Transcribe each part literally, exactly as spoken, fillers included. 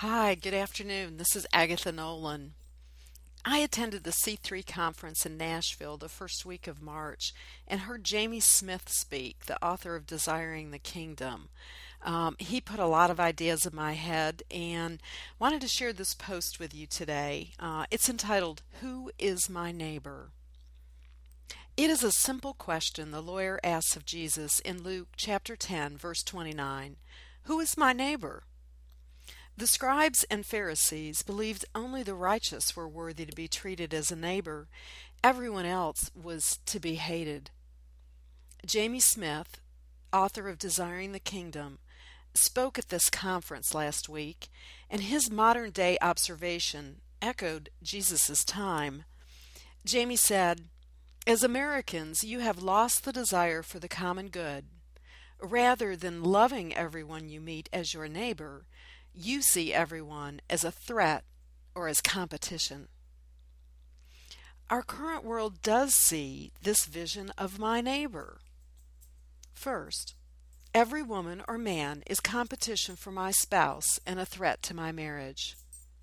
Hi, good afternoon. This is Agatha Nolan. I attended the C three conference in Nashville the first week of March and heard Jamie Smith speak, the author of Desiring the Kingdom. Um, he put a lot of ideas in my head and wanted to share this post with you today. Uh, it's entitled, Who is My Neighbor? It is a simple question the lawyer asks of Jesus in Luke chapter ten, verse twenty-nine. Who is my neighbor? The scribes and Pharisees believed only the righteous were worthy to be treated as a neighbor. Everyone else was to be hated. Jamie Smith, author of Desiring the Kingdom, spoke at this conference last week, and his modern-day observation echoed Jesus' time. Jamie said, "As Americans, you have lost the desire for the common good. Rather than loving everyone you meet as your neighbor, you see everyone as a threat or as competition." Our current world does see this vision of my neighbor. First, every woman or man is competition for my spouse and a threat to my marriage.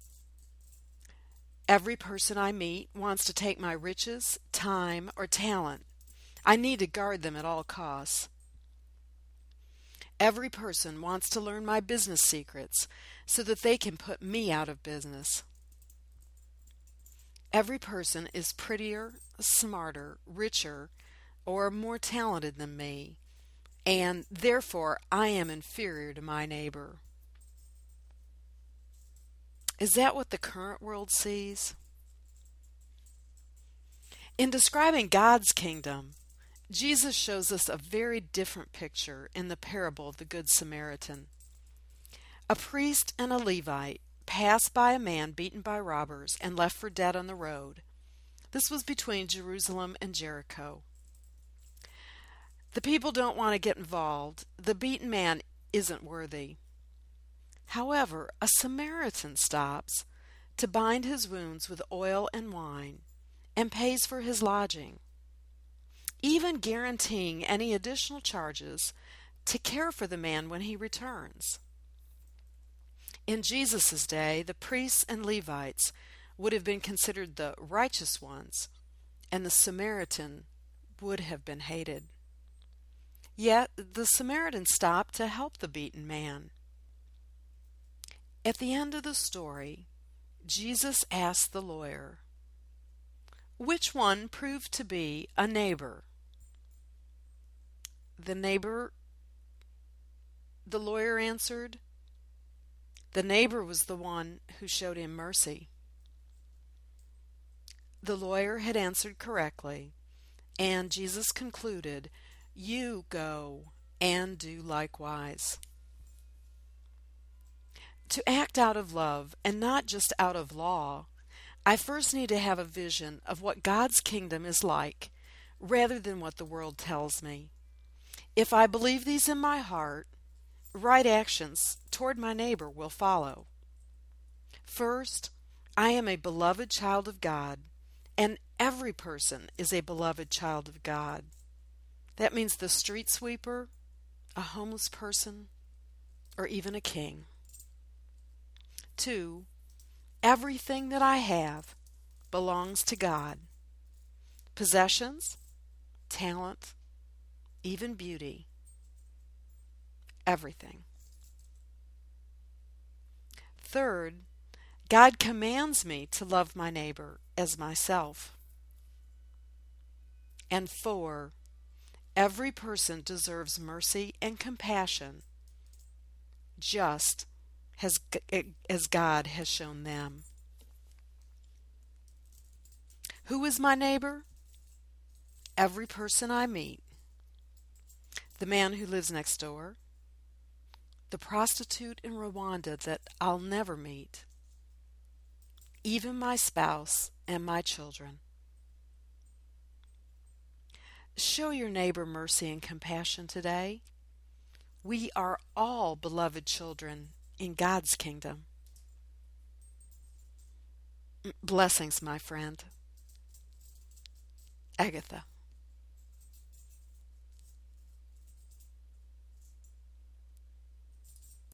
Every person I meet wants to take my riches, time, or talent. I need to guard them at all costs. Every person wants to learn my business secrets so that they can put me out of business. Every person is prettier, smarter, richer, or more talented than me, and therefore I am inferior to my neighbor. Is that what the current world sees? In describing God's kingdom, Jesus shows us a very different picture in the parable of the Good Samaritan. A priest and a Levite passed by a man beaten by robbers and left for dead on the road. This was between Jerusalem and Jericho. The people don't want to get involved. The beaten man isn't worthy. However, a Samaritan stops to bind his wounds with oil and wine and pays for his lodging, even guaranteeing any additional charges to care for the man when he returns. In Jesus' day, the priests and Levites would have been considered the righteous ones, and the Samaritan would have been hated. Yet the Samaritan stopped to help the beaten man. At the end of the story, Jesus asked the lawyer, "Which one proved to be a neighbor?" The neighbor, the lawyer answered, "The neighbor was the one who showed him mercy." The lawyer had answered correctly, and Jesus concluded, "You go and do likewise." To act out of love and not just out of law, I first need to have a vision of what God's kingdom is like, rather than what the world tells me. If I believe these in my heart, right actions toward my neighbor will follow. First, I am a beloved child of God, and every person is a beloved child of God. That means the street sweeper, a homeless person, or even a king. Two, everything that I have belongs to God. Possessions, talent, even beauty. Everything. Third, God commands me to love my neighbor as myself. And four, every person deserves mercy and compassion, just as, as God has shown them. Who is my neighbor? Every person I meet. The man who lives next door. The prostitute in Rwanda that I'll never meet. Even my spouse and my children. Show your neighbor mercy and compassion today. We are all beloved children in God's kingdom. Blessings, my friend. Agatha.